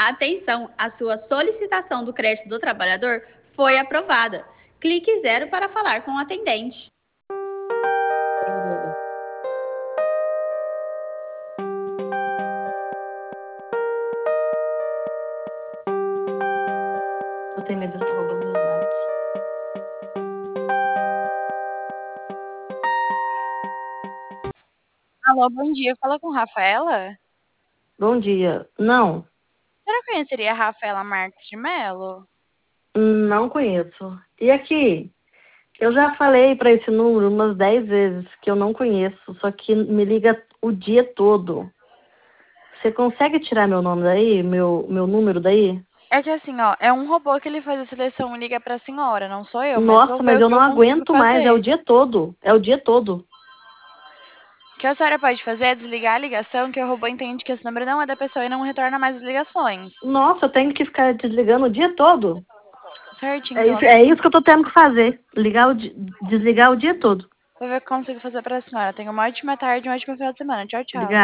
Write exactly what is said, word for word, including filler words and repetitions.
Atenção, a sua solicitação do crédito do trabalhador foi aprovada. Clique zero para falar com o atendente. Eu tenho medo de estar roubando meus dados. Alô, bom dia. Fala com Rafaela? Bom dia. Não, Será que conheceria a Rafaela Marques de Mello? não conheço. E aqui, eu já falei para esse número umas dez vezes que eu não conheço, só que me liga o dia todo. Você consegue tirar meu nome daí, meu, meu número daí? É que assim, ó, é um robô que ele faz a seleção e liga pra senhora, não sou eu, mas vou Nossa, ver mas o eu que não eu consigo aguento mais, é o fazer. dia todo. É o dia todo. O que a senhora pode fazer é desligar a ligação, que o robô entende que esse número não é da pessoa e não retorna mais as ligações. Nossa, eu tenho que ficar desligando o dia todo. Certo, É então, isso, assim, é isso que eu tô tendo que fazer. Ligar o, di- desligar o dia todo. vou ver o que eu consigo fazer pra senhora. Tenha uma ótima tarde e um ótimo final de semana. Tchau, tchau. Ligar.